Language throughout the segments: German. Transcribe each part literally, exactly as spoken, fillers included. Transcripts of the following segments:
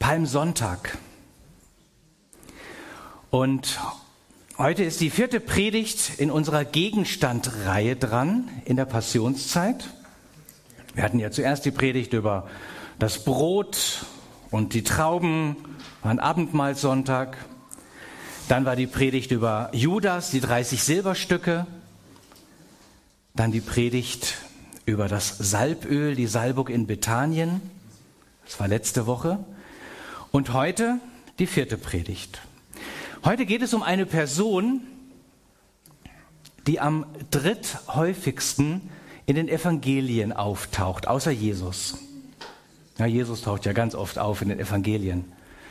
Palmsonntag. Und heute ist die vierte Predigt in unserer Gegenstandreihe dran, in der Passionszeit. Wir hatten ja zuerst die Predigt über das Brot und die Trauben, war ein Abendmahlssonntag. Dann war die Predigt über Judas, die dreißig Silberstücke. Dann die Predigt über das Salböl, die Salbung in Bethanien. Das war letzte Woche. Und heute die vierte Predigt. Heute geht es um eine Person, die am dritthäufigsten in den Evangelien auftaucht, außer Jesus. Ja, Jesus taucht ja ganz oft auf in den Evangelien.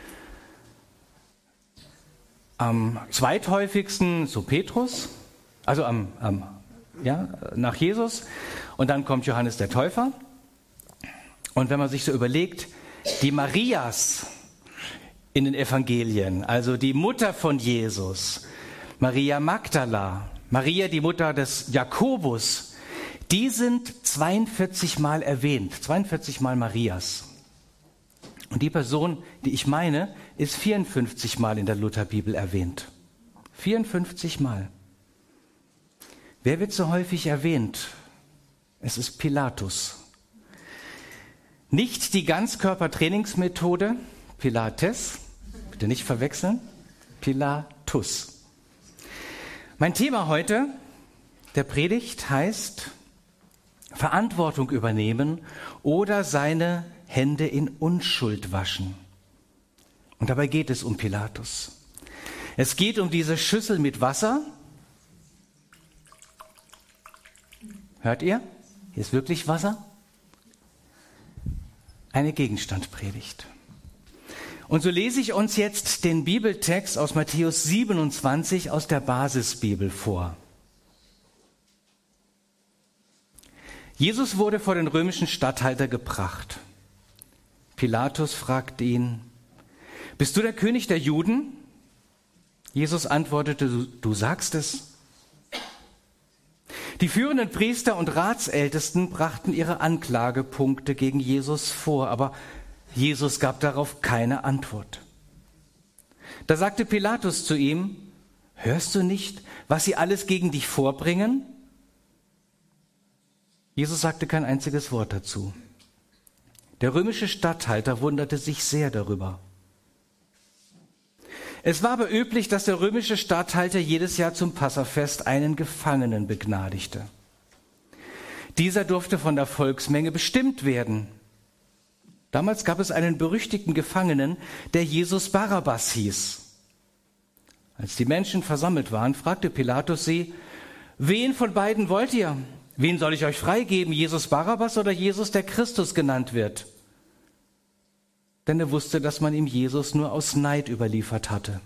Am zweithäufigsten so Petrus, also am, am, ja, nach Jesus. Und dann kommt Johannes der Täufer. Und wenn man sich so überlegt, die Marias in den Evangelien, also die Mutter von Jesus, Maria Magdala, Maria, die Mutter des Jakobus, die sind zweiundvierzig Mal erwähnt, zweiundvierzig Mal Marias. Und die Person, die ich meine, ist vierundfünfzig Mal in der Lutherbibel erwähnt. vierundfünfzig Mal. Wer wird so häufig erwähnt? Es ist Pilatus. Nicht die Ganzkörpertrainingsmethode, Pilates, bitte nicht verwechseln, Pilatus. Mein Thema heute, der Predigt, heißt Verantwortung übernehmen oder seine Hände in Unschuld waschen. Und dabei geht es um Pilatus. Es geht um diese Schüssel mit Wasser. Hört ihr? Hier ist wirklich Wasser. Eine Gegenstandpredigt. Und so lese ich uns jetzt den Bibeltext aus Matthäus siebenundzwanzig aus der Basisbibel vor. Jesus wurde vor den römischen Statthalter gebracht. Pilatus fragte ihn: Bist du der König der Juden? Jesus antwortete: Du, du sagst es. Die führenden Priester und Ratsältesten brachten ihre Anklagepunkte gegen Jesus vor, aber Jesus gab darauf keine Antwort. Da sagte Pilatus zu ihm: Hörst du nicht, was sie alles gegen dich vorbringen? Jesus sagte kein einziges Wort dazu. Der römische Statthalter wunderte sich sehr darüber. Es war aber üblich, dass der römische Statthalter jedes Jahr zum Passafest einen Gefangenen begnadigte. Dieser durfte von der Volksmenge bestimmt werden. Damals gab es einen berüchtigten Gefangenen, der Jesus Barabbas hieß. Als die Menschen versammelt waren, fragte Pilatus sie: Wen von beiden wollt ihr? Wen soll ich euch freigeben, Jesus Barabbas oder Jesus, der Christus genannt wird? Denn er wusste, dass man ihm Jesus nur aus Neid überliefert hatte.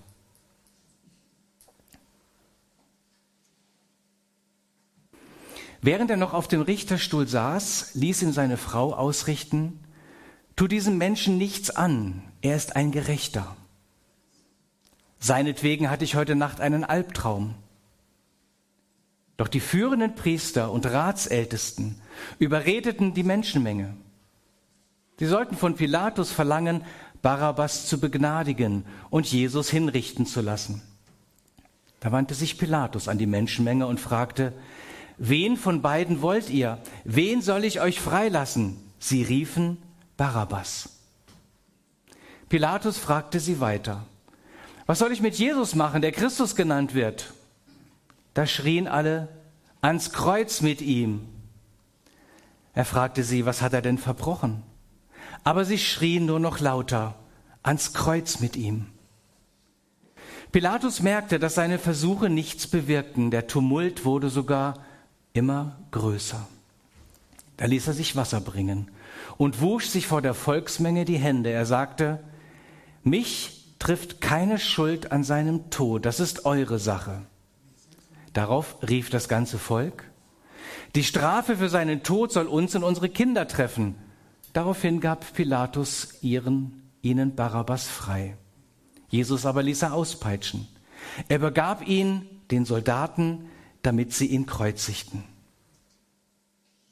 Während er noch auf dem Richterstuhl saß, ließ ihn seine Frau ausrichten: Tu diesem Menschen nichts an, er ist ein Gerechter. Seinetwegen hatte ich heute Nacht einen Albtraum. Doch die führenden Priester und Ratsältesten überredeten die Menschenmenge. Sie sollten von Pilatus verlangen, Barabbas zu begnadigen und Jesus hinrichten zu lassen. Da wandte sich Pilatus an die Menschenmenge und fragte: Wen von beiden wollt ihr? Wen soll ich euch freilassen? Sie riefen: Barabbas. Pilatus fragte sie weiter: Was soll ich mit Jesus machen, der Christus genannt wird? Da schrien alle: Ans Kreuz mit ihm. Er fragte sie: Was hat er denn verbrochen? Aber sie schrien nur noch lauter: Ans Kreuz mit ihm. Pilatus merkte, dass seine Versuche nichts bewirkten. Der Tumult wurde sogar immer größer. Da ließ er sich Wasser bringen und wusch sich vor der Volksmenge die Hände. Er sagte: Mich trifft keine Schuld an seinem Tod, das ist eure Sache. Darauf rief das ganze Volk: Die Strafe für seinen Tod soll uns und unsere Kinder treffen. Daraufhin gab Pilatus ihren, ihnen Barabbas frei. Jesus aber ließ er auspeitschen. Er übergab ihn den Soldaten, damit sie ihn kreuzigten.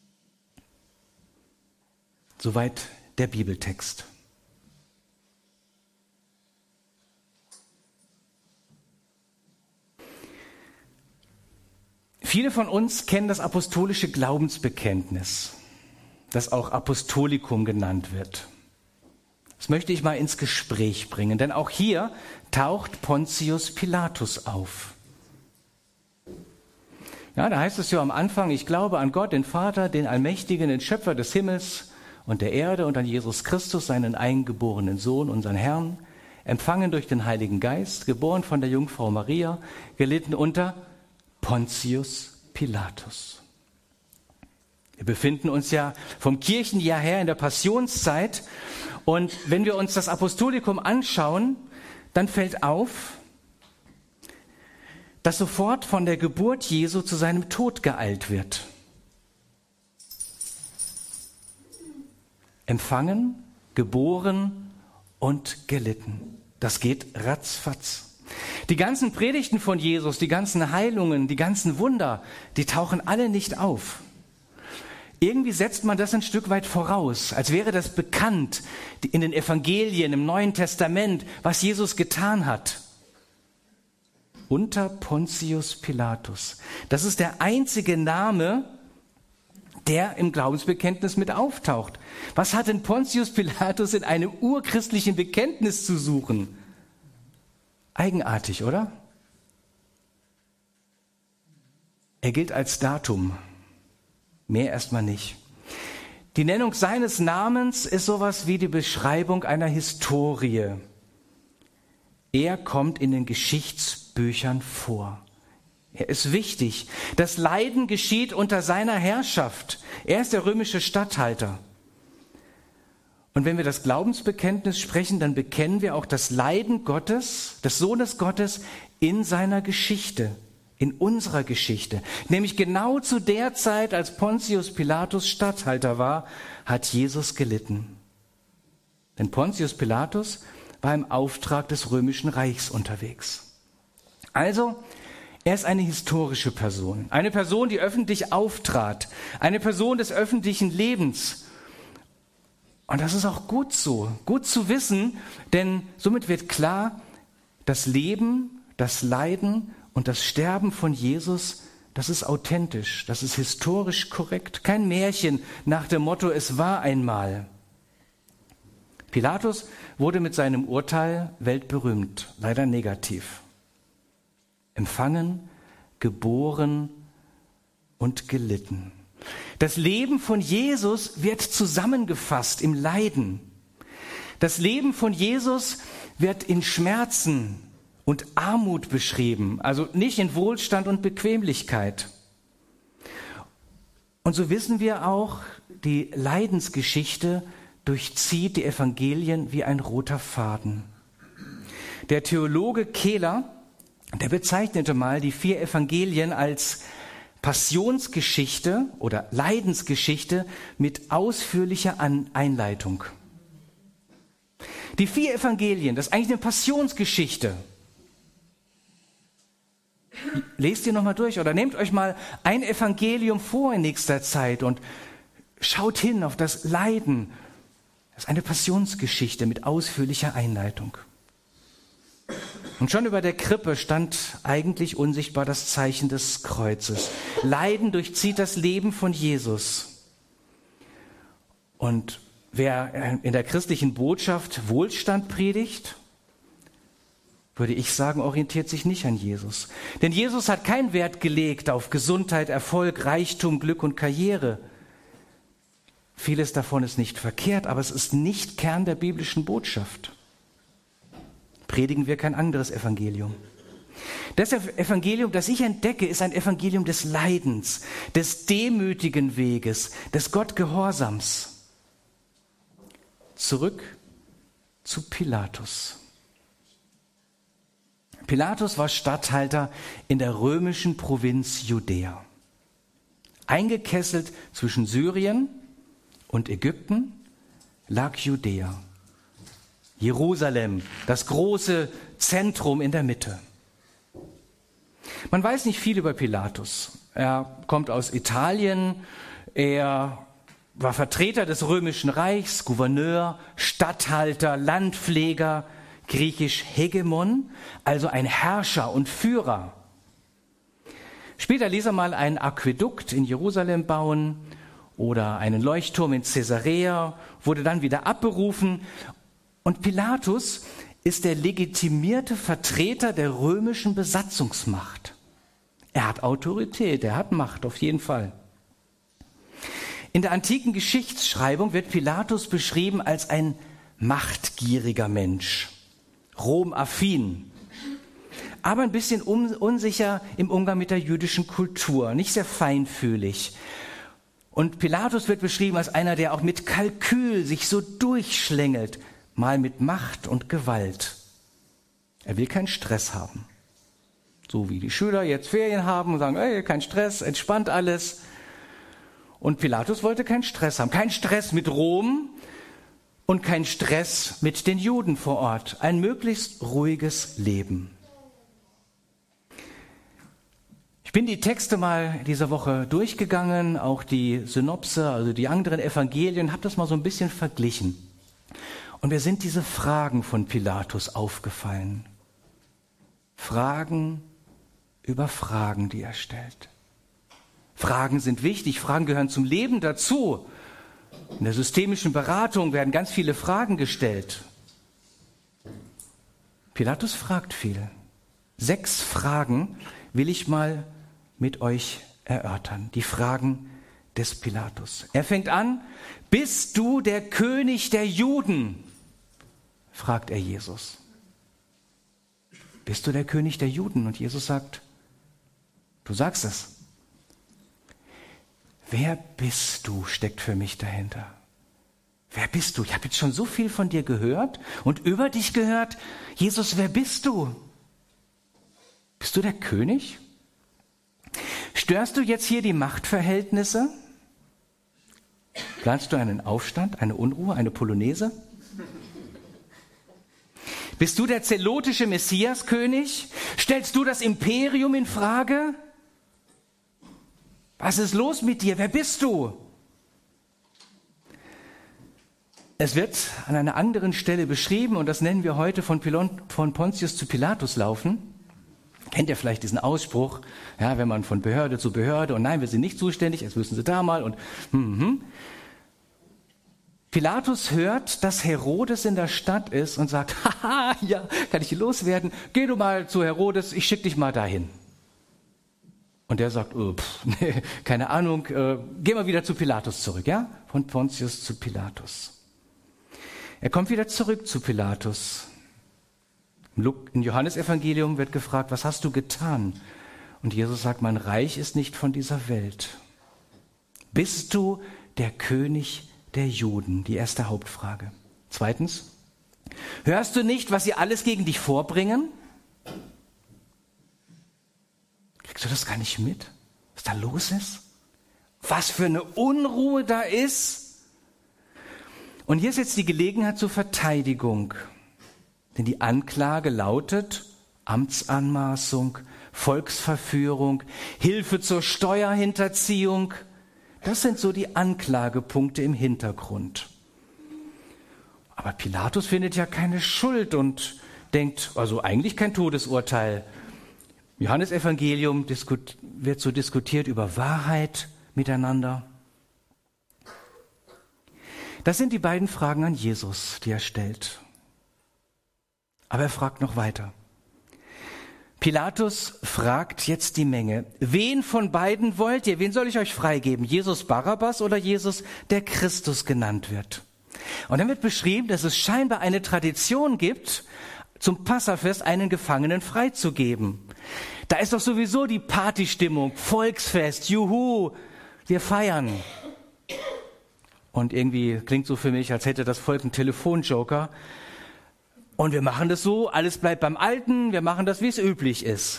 Soweit der Bibeltext. Viele von uns kennen das apostolische Glaubensbekenntnis, das auch Apostolikum genannt wird. Das möchte ich mal ins Gespräch bringen, denn auch hier taucht Pontius Pilatus auf. Ja, da heißt es ja am Anfang, ich glaube an Gott, den Vater, den Allmächtigen, den Schöpfer des Himmels und der Erde und an Jesus Christus, seinen eingeborenen Sohn, unseren Herrn, empfangen durch den Heiligen Geist, geboren von der Jungfrau Maria, gelitten unter Pontius Pilatus. Wir befinden uns ja vom Kirchenjahr her in der Passionszeit und wenn wir uns das Apostolikum anschauen, dann fällt auf, dass sofort von der Geburt Jesu zu seinem Tod geeilt wird. Empfangen, geboren und gelitten. Das geht ratzfatz. Die ganzen Predigten von Jesus, die ganzen Heilungen, die ganzen Wunder, die tauchen alle nicht auf. Irgendwie setzt man das ein Stück weit voraus, als wäre das bekannt in den Evangelien, im Neuen Testament, was Jesus getan hat. Unter Pontius Pilatus. Das ist der einzige Name, der im Glaubensbekenntnis mit auftaucht. Was hat denn Pontius Pilatus in einem urchristlichen Bekenntnis zu suchen? Eigenartig, oder? Er gilt als Datum. Mehr erstmal nicht. Die Nennung seines Namens ist sowas wie die Beschreibung einer Historie. Er kommt in den Geschichtsbüchern vor. Er ist wichtig. Das Leiden geschieht unter seiner Herrschaft. Er ist der römische Statthalter. Und wenn wir das Glaubensbekenntnis sprechen, dann bekennen wir auch das Leiden Gottes, des Sohnes Gottes, in seiner Geschichte, in unserer Geschichte. Nämlich genau zu der Zeit, als Pontius Pilatus Statthalter war, hat Jesus gelitten. Denn Pontius Pilatus war im Auftrag des Römischen Reichs unterwegs. Also, er ist eine historische Person, eine Person, die öffentlich auftrat, eine Person des öffentlichen Lebens. Und das ist auch gut so, gut zu wissen, denn somit wird klar, das Leben, das Leiden und das Sterben von Jesus, das ist authentisch, das ist historisch korrekt, kein Märchen nach dem Motto, es war einmal. Pilatus wurde mit seinem Urteil weltberühmt, leider negativ. Empfangen, geboren und gelitten. Das Leben von Jesus wird zusammengefasst im Leiden. Das Leben von Jesus wird in Schmerzen und Armut beschrieben, also nicht in Wohlstand und Bequemlichkeit. Und so wissen wir auch, die Leidensgeschichte durchzieht die Evangelien wie ein roter Faden. Der Theologe Kehler, der bezeichnete mal die vier Evangelien als Passionsgeschichte oder Leidensgeschichte mit ausführlicher Einleitung. Die vier Evangelien, das ist eigentlich eine Passionsgeschichte. Lest ihr nochmal durch oder nehmt euch mal ein Evangelium vor in nächster Zeit und schaut hin auf das Leiden. Das ist eine Passionsgeschichte mit ausführlicher Einleitung. Und schon über der Krippe stand eigentlich unsichtbar das Zeichen des Kreuzes. Leiden durchzieht das Leben von Jesus. Und wer in der christlichen Botschaft Wohlstand predigt, würde ich sagen, orientiert sich nicht an Jesus. Denn Jesus hat keinen Wert gelegt auf Gesundheit, Erfolg, Reichtum, Glück und Karriere. Vieles davon ist nicht verkehrt, aber es ist nicht Kern der biblischen Botschaft. Predigen wir kein anderes Evangelium. Das Evangelium, das ich entdecke, ist ein Evangelium des Leidens, des demütigen Weges, des Gottgehorsams. Zurück zu Pilatus. Pilatus war Statthalter in der römischen Provinz Judäa. Eingekesselt zwischen Syrien und Ägypten lag Judäa. Jerusalem, das große Zentrum in der Mitte. Man weiß nicht viel über Pilatus. Er kommt aus Italien, er war Vertreter des Römischen Reichs, Gouverneur, Statthalter, Landpfleger, griechisch Hegemon, also ein Herrscher und Führer. Später ließ er mal ein Aquädukt in Jerusalem bauen oder einen Leuchtturm in Caesarea, wurde dann wieder abberufen. Und Pilatus ist der legitimierte Vertreter der römischen Besatzungsmacht. Er hat Autorität, er hat Macht, auf jeden Fall. In der antiken Geschichtsschreibung wird Pilatus beschrieben als ein machtgieriger Mensch, Rom-affin, aber ein bisschen unsicher im Umgang mit der jüdischen Kultur, nicht sehr feinfühlig. Und Pilatus wird beschrieben als einer, der auch mit Kalkül sich so durchschlängelt, mal mit Macht und Gewalt. Er will keinen Stress haben. So wie die Schüler jetzt Ferien haben und sagen, ey, kein Stress, entspannt alles. Und Pilatus wollte keinen Stress haben. Kein Stress mit Rom und kein Stress mit den Juden vor Ort. Ein möglichst ruhiges Leben. Ich bin die Texte mal diese Woche durchgegangen, auch die Synopse, also die anderen Evangelien, habe das mal so ein bisschen verglichen. Und mir sind diese Fragen von Pilatus aufgefallen. Fragen über Fragen, die er stellt. Fragen sind wichtig, Fragen gehören zum Leben dazu. In der systemischen Beratung werden ganz viele Fragen gestellt. Pilatus fragt viel. Sechs Fragen will ich mal mit euch erörtern. Die Fragen des Pilatus. Er fängt an, bist du der König der Juden? Fragt er Jesus. Bist du der König der Juden? Und Jesus sagt, du sagst es. Wer bist du, steckt für mich dahinter. Wer bist du? Ich habe jetzt schon so viel von dir gehört und über dich gehört. Jesus, wer bist du? Bist du der König? Störst du jetzt hier die Machtverhältnisse? Planst du einen Aufstand, eine Unruhe, eine Polonaise? Bist du der zelotische Messiaskönig? Stellst du das Imperium in Frage? Was ist los mit dir? Wer bist du? Es wird an einer anderen Stelle beschrieben, und das nennen wir heute von, Pilon, von Pontius zu Pilatus laufen. Kennt ihr vielleicht diesen Ausspruch, ja, wenn man von Behörde zu Behörde, und nein, wir sind nicht zuständig, jetzt müssen Sie da mal, und hm, hm. Pilatus hört, dass Herodes in der Stadt ist und sagt, haha, ja, kann ich hier loswerden? Geh du mal zu Herodes, ich schicke dich mal dahin. Und der sagt, oh, pff, nee, keine Ahnung, äh, geh mal wieder zu Pilatus zurück, ja? Von Pontius zu Pilatus. Er kommt wieder zurück zu Pilatus. Im Johannesevangelium wird gefragt, was hast du getan? Und Jesus sagt, mein Reich ist nicht von dieser Welt. Bist du der König der Juden? Die erste Hauptfrage. Zweitens, hörst du nicht, was sie alles gegen dich vorbringen? Kriegst du das gar nicht mit, was da los ist? Was für eine Unruhe da ist? Und hier ist jetzt die Gelegenheit zur Verteidigung. Denn die Anklage lautet Amtsanmaßung, Volksverführung, Hilfe zur Steuerhinterziehung. Das sind so die Anklagepunkte im Hintergrund. Aber Pilatus findet ja keine Schuld und denkt, also eigentlich kein Todesurteil. Im Johannesevangelium diskut, wird so diskutiert über Wahrheit miteinander. Das sind die beiden Fragen an Jesus, die er stellt. Aber er fragt noch weiter. Pilatus fragt jetzt die Menge, wen von beiden wollt ihr? Wen soll ich euch freigeben? Jesus Barabbas oder Jesus, der Christus genannt wird? Und dann wird beschrieben, dass es scheinbar eine Tradition gibt, zum Passafest einen Gefangenen freizugeben. Da ist doch sowieso die Partystimmung, Volksfest, juhu, wir feiern. Und irgendwie klingt so für mich, als hätte das Volk einen Telefonjoker. Und wir machen das so, alles bleibt beim Alten, wir machen das, wie es üblich ist.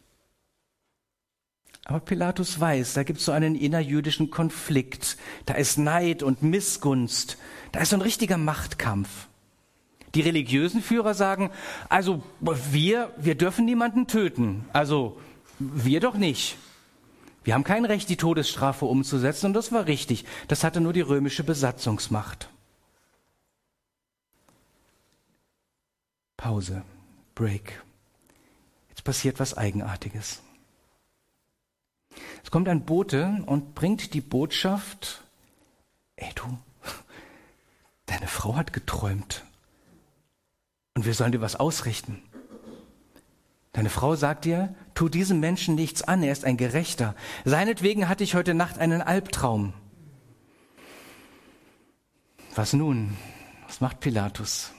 Aber Pilatus weiß, da gibt es so einen innerjüdischen Konflikt. Da ist Neid und Missgunst. Da ist so ein richtiger Machtkampf. Die religiösen Führer sagen, also wir, wir dürfen niemanden töten. Also wir doch nicht. Wir haben kein Recht, die Todesstrafe umzusetzen, und das war richtig. Das hatte nur die römische Besatzungsmacht. Pause, Break. Jetzt passiert was Eigenartiges. Es kommt ein Bote und bringt die Botschaft, ey du, deine Frau hat geträumt und wir sollen dir was ausrichten. Deine Frau sagt dir, tu diesem Menschen nichts an, er ist ein Gerechter. Seinetwegen hatte ich heute Nacht einen Albtraum. Was nun? Was macht Pilatus?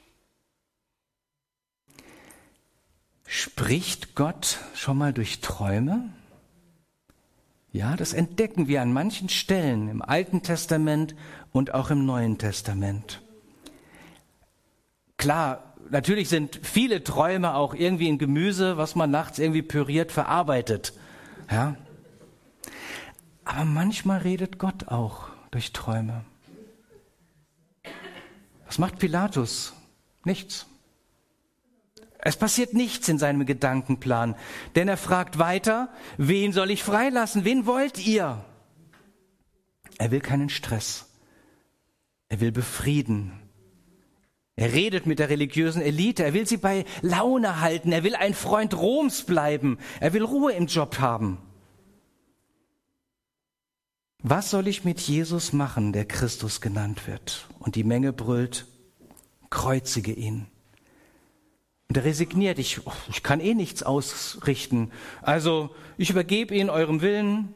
Spricht Gott schon mal durch Träume? Ja, das entdecken wir an manchen Stellen im Alten Testament und auch im Neuen Testament. Klar, natürlich sind viele Träume auch irgendwie in Gemüse, was man nachts irgendwie püriert, verarbeitet. Ja? Aber manchmal redet Gott auch durch Träume. Was macht Pilatus? Nichts. Es passiert nichts in seinem Gedankenplan, denn er fragt weiter, wen soll ich freilassen? Wen wollt ihr? Er will keinen Stress. Er will befrieden. Er redet mit der religiösen Elite. Er will sie bei Laune halten. Er will ein Freund Roms bleiben. Er will Ruhe im Job haben. Was soll ich mit Jesus machen, der Christus genannt wird? Und die Menge brüllt, kreuzige ihn. Und er resigniert, ich, ich kann eh nichts ausrichten. Also ich übergebe ihn eurem Willen.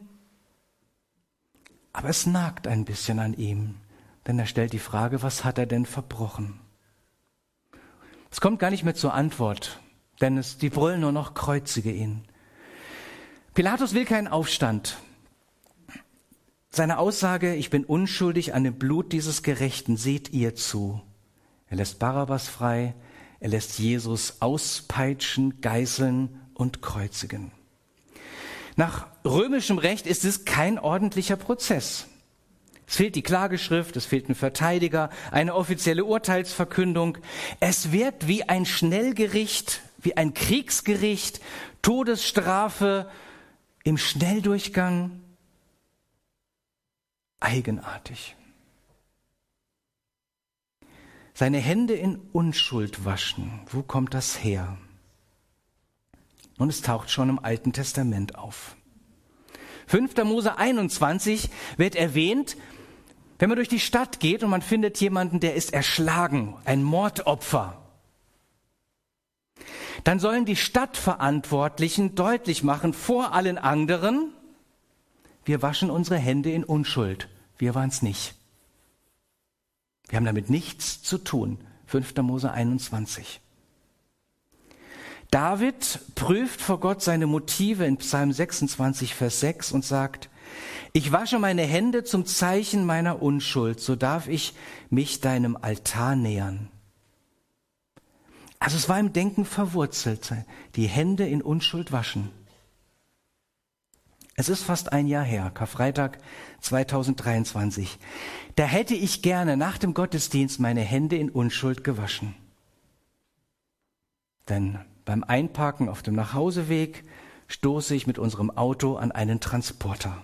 Aber es nagt ein bisschen an ihm, denn er stellt die Frage, was hat er denn verbrochen? Es kommt gar nicht mehr zur Antwort, denn es, die brüllen nur noch, kreuzige ihn. Pilatus will keinen Aufstand. Seine Aussage, ich bin unschuldig an dem Blut dieses Gerechten, seht ihr zu. Er lässt Barabbas frei, er lässt Jesus auspeitschen, geißeln und kreuzigen. Nach römischem Recht ist es kein ordentlicher Prozess. Es fehlt die Klageschrift, es fehlt ein Verteidiger, eine offizielle Urteilsverkündung. Es wird wie ein Schnellgericht, wie ein Kriegsgericht, Todesstrafe im Schnelldurchgang. Eigenartig. Seine Hände in Unschuld waschen. Wo kommt das her? Und es taucht schon im Alten Testament auf. fünfter Mose einundzwanzig wird erwähnt, wenn man durch die Stadt geht und man findet jemanden, der ist erschlagen, ein Mordopfer. Dann sollen die Stadtverantwortlichen deutlich machen vor allen anderen, wir waschen unsere Hände in Unschuld. Wir waren es nicht. Wir haben damit nichts zu tun. fünfter Mose einundzwanzig. David prüft vor Gott seine Motive in Psalm sechsundzwanzig, Vers sechs und sagt, ich wasche meine Hände zum Zeichen meiner Unschuld, so darf ich mich deinem Altar nähern. Also es war im Denken verwurzelt, die Hände in Unschuld waschen. Es ist fast ein Jahr her, Karfreitag zweitausenddreiundzwanzig. Da hätte ich gerne nach dem Gottesdienst meine Hände in Unschuld gewaschen. Denn beim Einparken auf dem Nachhauseweg stoße ich mit unserem Auto an einen Transporter.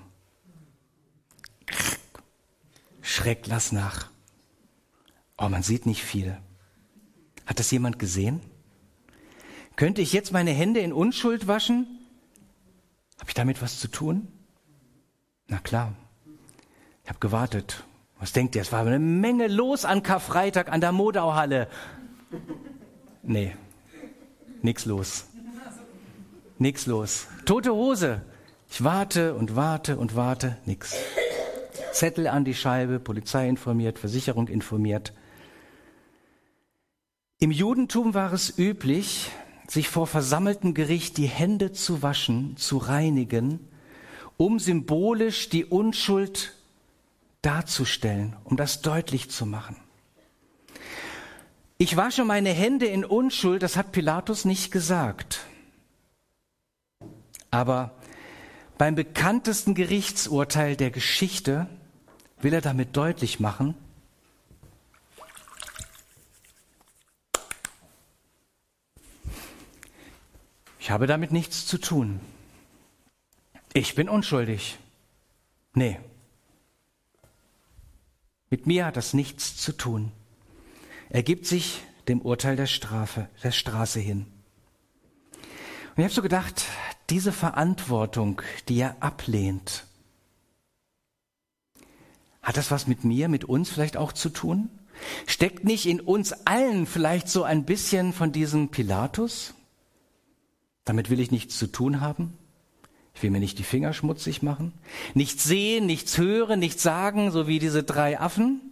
Schreck, lass nach. Oh, man sieht nicht viel. Hat das jemand gesehen? Könnte ich jetzt meine Hände in Unschuld waschen? Habe ich damit was zu tun? Na klar. Ich habe gewartet. Was denkt ihr? Es war eine Menge los an Karfreitag an der Modauhalle. Nee, nix los. Nix los. Tote Hose. Ich warte und warte und warte. Nix. Zettel an die Scheibe, Polizei informiert, Versicherung informiert. Im Judentum war es üblich, sich vor versammeltem Gericht die Hände zu waschen, zu reinigen, um symbolisch die Unschuld darzustellen, um das deutlich zu machen. Ich wasche meine Hände in Unschuld, das hat Pilatus nicht gesagt. Aber beim bekanntesten Gerichtsurteil der Geschichte will er damit deutlich machen, ich habe damit nichts zu tun. Ich bin unschuldig. Nee. Mit mir hat das nichts zu tun. Er gibt sich dem Urteil der Strafe, der Straße hin. Und ich habe so gedacht, diese Verantwortung, die er ablehnt, hat das was mit mir, mit uns vielleicht auch zu tun? Steckt nicht in uns allen vielleicht so ein bisschen von diesem Pilatus? Damit will ich nichts zu tun haben. Ich will mir nicht die Finger schmutzig machen. Nichts sehen, nichts hören, nichts sagen, so wie diese drei Affen.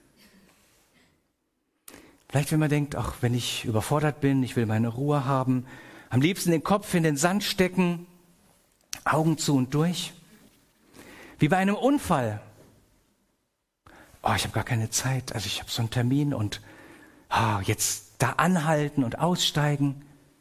Vielleicht, wenn man denkt, ach, wenn ich überfordert bin, ich will meine Ruhe haben, am liebsten den Kopf in den Sand stecken, Augen zu und durch. Wie bei einem Unfall. Oh, ich habe gar keine Zeit, also ich habe so einen Termin und oh, jetzt da anhalten und aussteigen.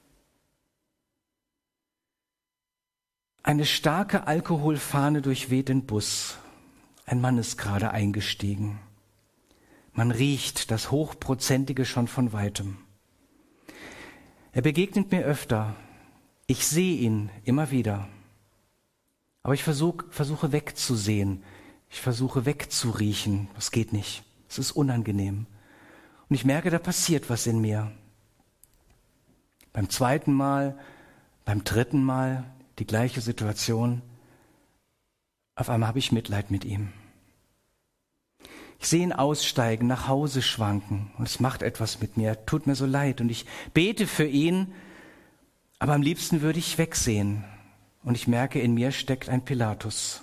Eine starke Alkoholfahne durchweht den Bus. Ein Mann ist gerade eingestiegen. Man riecht das Hochprozentige schon von weitem. Er begegnet mir öfter. Ich sehe ihn immer wieder. Aber ich versuch, versuche wegzusehen. Ich versuche wegzuriechen. Das geht nicht. Es ist unangenehm. Und ich merke, da passiert was in mir. Beim zweiten Mal, beim dritten Mal, die gleiche Situation. Auf einmal habe ich Mitleid mit ihm. Ich sehe ihn aussteigen, nach Hause schwanken und es macht etwas mit mir, tut mir so leid und ich bete für ihn, aber am liebsten würde ich wegsehen und ich merke, in mir steckt ein Pilatus.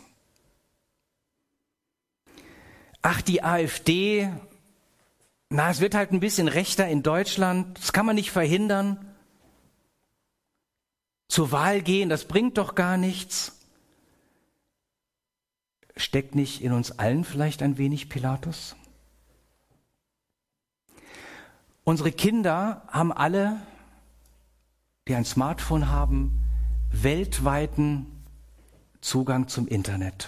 Ach, die AfD, na, es wird halt ein bisschen rechter in Deutschland, das kann man nicht verhindern. Zur Wahl gehen, das bringt doch gar nichts. Steckt nicht in uns allen vielleicht ein wenig Pilatus? Unsere Kinder haben alle, die ein Smartphone haben, weltweiten Zugang zum Internet.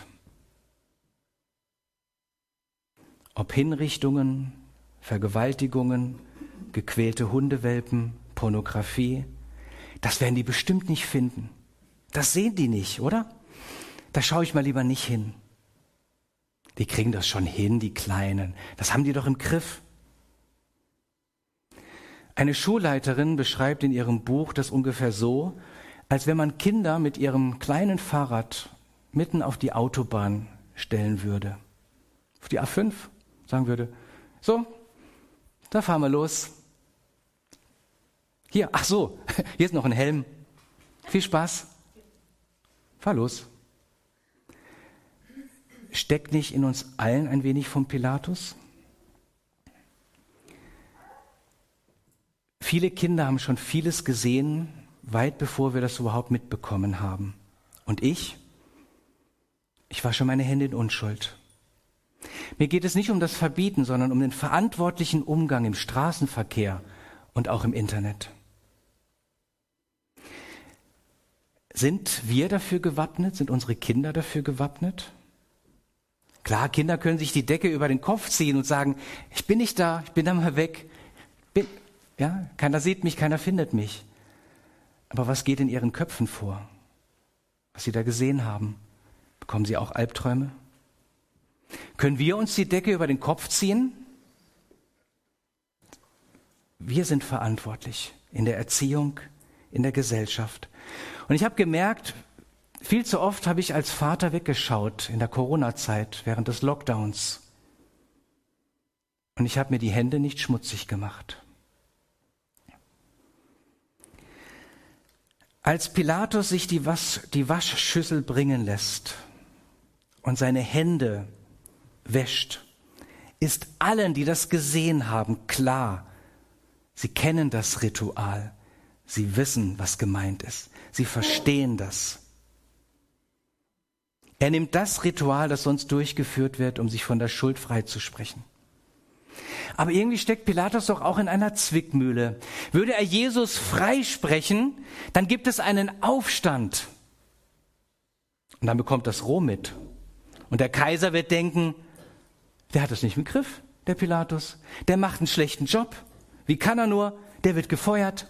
Ob Hinrichtungen, Vergewaltigungen, gequälte Hundewelpen, Pornografie, das werden die bestimmt nicht finden. Das sehen die nicht, oder? Da schaue ich mal lieber nicht hin. Die kriegen das schon hin, die Kleinen. Das haben die doch im Griff. Eine Schulleiterin beschreibt in ihrem Buch das ungefähr so, als wenn man Kinder mit ihrem kleinen Fahrrad mitten auf die Autobahn stellen würde. Auf die A fünf sagen würde, so, da fahren wir los. Hier, ach so, hier ist noch ein Helm. Viel Spaß. Fahr los. Steckt nicht in uns allen ein wenig vom Pilatus? Viele Kinder haben schon vieles gesehen, weit bevor wir das überhaupt mitbekommen haben. Und ich? Ich wasche meine Hände in Unschuld. Mir geht es nicht um das Verbieten, sondern um den verantwortlichen Umgang im Straßenverkehr und auch im Internet. Sind wir dafür gewappnet? Sind unsere Kinder dafür gewappnet? Klar, Kinder können sich die Decke über den Kopf ziehen und sagen, ich bin nicht da, ich bin da mal weg. Bin, ja, keiner sieht mich, keiner findet mich. Aber was geht in ihren Köpfen vor? Was sie da gesehen haben? Bekommen sie auch Albträume? Können wir uns die Decke über den Kopf ziehen? Wir sind verantwortlich in der Erziehung, in der Gesellschaft. Und ich habe gemerkt, viel zu oft habe ich als Vater weggeschaut in der Corona-Zeit, während des Lockdowns. Und ich habe mir die Hände nicht schmutzig gemacht. Als Pilatus sich die, Was- die Waschschüssel bringen lässt und seine Hände wäscht, ist allen, die das gesehen haben, klar, sie kennen das Ritual, sie wissen, was gemeint ist, sie verstehen das. Er nimmt das Ritual, das sonst durchgeführt wird, um sich von der Schuld freizusprechen. Aber irgendwie steckt Pilatus doch auch in einer Zwickmühle. Würde er Jesus freisprechen, dann gibt es einen Aufstand. Und dann bekommt das Rom mit. Und der Kaiser wird denken, der hat es nicht im Griff, der Pilatus. Der macht einen schlechten Job. Wie kann er nur? Der wird gefeuert.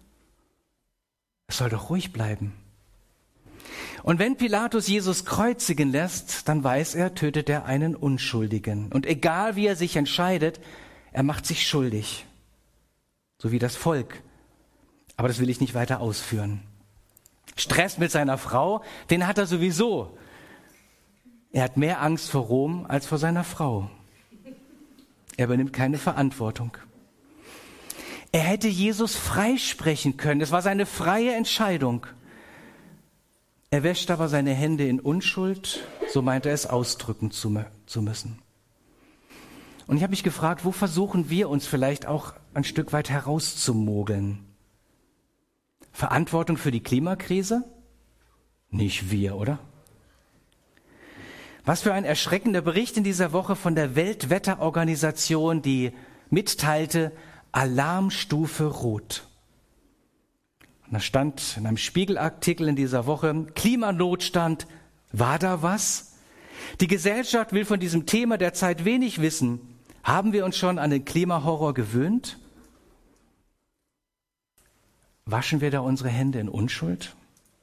Es soll doch ruhig bleiben. Und wenn Pilatus Jesus kreuzigen lässt, dann weiß er, tötet er einen Unschuldigen. Und egal wie er sich entscheidet, er macht sich schuldig. So wie das Volk. Aber das will ich nicht weiter ausführen. Stress mit seiner Frau, den hat er sowieso. Er hat mehr Angst vor Rom als vor seiner Frau. Er übernimmt keine Verantwortung. Er hätte Jesus freisprechen können. Es war seine freie Entscheidung. Er wäscht aber seine Hände in Unschuld, so meint er es ausdrücken zu, zu müssen. Und ich habe mich gefragt, wo versuchen wir uns vielleicht auch ein Stück weit herauszumogeln? Verantwortung für die Klimakrise? Nicht wir, oder? Was für ein erschreckender Bericht in dieser Woche von der Weltwetterorganisation, die mitteilte, Alarmstufe Rot. Und da stand in einem Spiegelartikel in dieser Woche, Klimanotstand, war da was? Die Gesellschaft will von diesem Thema derzeit wenig wissen. Haben wir uns schon an den Klimahorror gewöhnt? Waschen wir da unsere Hände in Unschuld?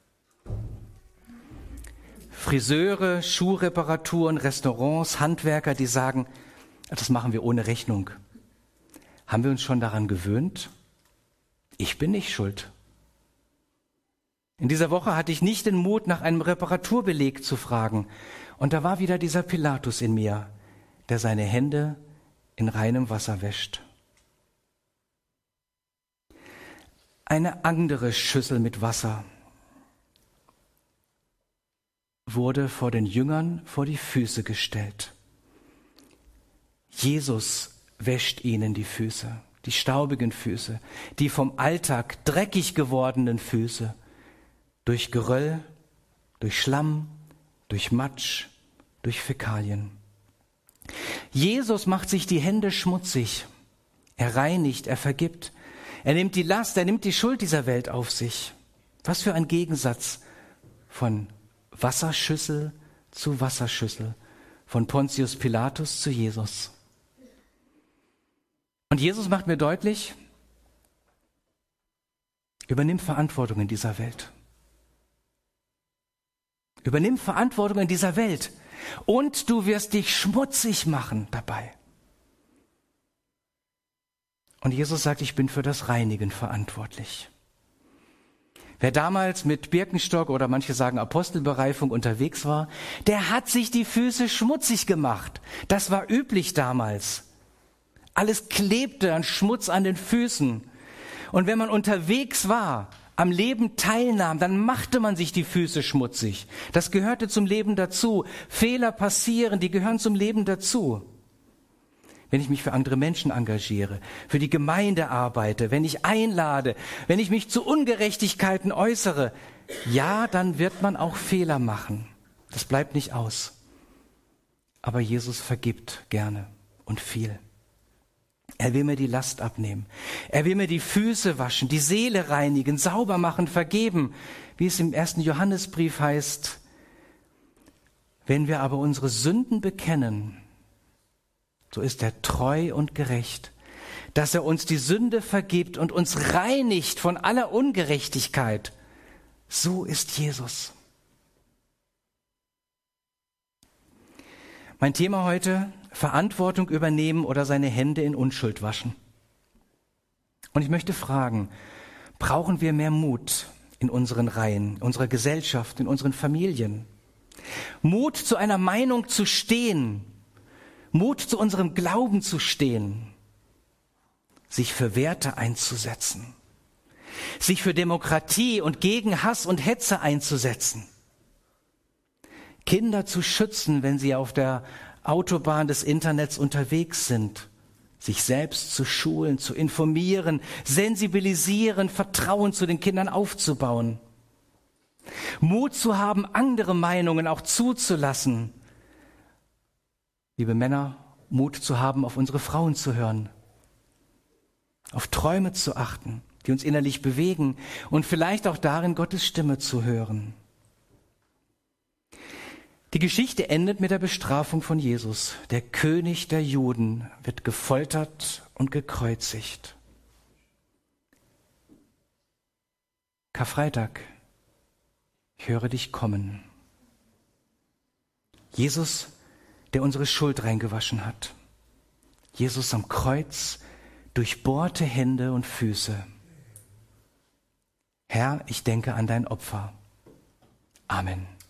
Friseure, Schuhreparaturen, Restaurants, Handwerker, die sagen, das machen wir ohne Rechnung. Haben wir uns schon daran gewöhnt? Ich bin nicht schuld. In dieser Woche hatte ich nicht den Mut, nach einem Reparaturbeleg zu fragen. Und da war wieder dieser Pilatus in mir, der seine Hände in reinem Wasser wäscht. Eine andere Schüssel mit Wasser wurde vor den Jüngern vor die Füße gestellt. Jesus wäscht ihnen die Füße, die staubigen Füße, die vom Alltag dreckig gewordenen Füße, durch Geröll, durch Schlamm, durch Matsch, durch Fäkalien. Jesus macht sich die Hände schmutzig. Er reinigt, er vergibt. Er nimmt die Last, er nimmt die Schuld dieser Welt auf sich. Was für ein Gegensatz von Wasserschüssel zu Wasserschüssel, von Pontius Pilatus zu Jesus. Und Jesus macht mir deutlich, übernimm Verantwortung in dieser Welt. Übernimm Verantwortung in dieser Welt und du wirst dich schmutzig machen dabei. Und Jesus sagt, ich bin für das Reinigen verantwortlich. Wer damals mit Birkenstock oder manche sagen Apostelbereifung unterwegs war, der hat sich die Füße schmutzig gemacht. Das war üblich damals. Alles klebte an Schmutz an den Füßen. Und wenn man unterwegs war, am Leben teilnahm, dann machte man sich die Füße schmutzig. Das gehörte zum Leben dazu. Fehler passieren, die gehören zum Leben dazu. Wenn ich mich für andere Menschen engagiere, für die Gemeinde arbeite, wenn ich einlade, wenn ich mich zu Ungerechtigkeiten äußere, ja, dann wird man auch Fehler machen. Das bleibt nicht aus. Aber Jesus vergibt gerne und viel. Er will mir die Last abnehmen. Er will mir die Füße waschen, die Seele reinigen, sauber machen, vergeben. Wie es im ersten Johannesbrief heißt, wenn wir aber unsere Sünden bekennen, so ist er treu und gerecht, dass er uns die Sünde vergibt und uns reinigt von aller Ungerechtigkeit. So ist Jesus. Mein Thema heute: Verantwortung übernehmen oder seine Hände in Unschuld waschen. Und ich möchte fragen, brauchen wir mehr Mut in unseren Reihen, in unserer Gesellschaft, in unseren Familien? Mut, zu einer Meinung zu stehen, Mut, zu unserem Glauben zu stehen, sich für Werte einzusetzen, sich für Demokratie und gegen Hass und Hetze einzusetzen, Kinder zu schützen, wenn sie auf der Autobahn des Internets unterwegs sind, sich selbst zu schulen, zu informieren, sensibilisieren, Vertrauen zu den Kindern aufzubauen. Mut zu haben, andere Meinungen auch zuzulassen. Liebe Männer, Mut zu haben, auf unsere Frauen zu hören, auf Träume zu achten, die uns innerlich bewegen und vielleicht auch darin Gottes Stimme zu hören. Die Geschichte endet mit der Bestrafung von Jesus. Der König der Juden wird gefoltert und gekreuzigt. Karfreitag, ich höre dich kommen. Jesus, der unsere Schuld reingewaschen hat. Jesus am Kreuz, durchbohrte Hände und Füße. Herr, ich denke an dein Opfer. Amen.